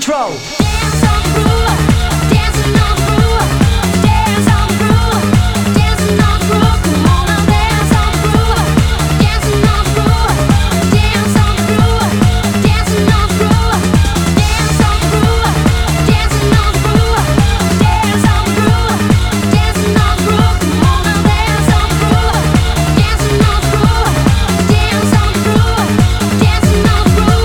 control. Dance on the groove, dancing on the groove, dance on the groove, dancing on the groove. Come on now, dance on the groove, dancing on the groove, dance on the groove, dancing on the groove, dance on the groove, dancing on the groove, dance on the groove, dancing on the groove. Come on now, dance on the groove, dancing on the groove, dance on the groove, dancing on the groove.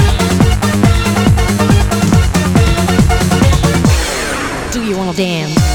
Do you wanna dance?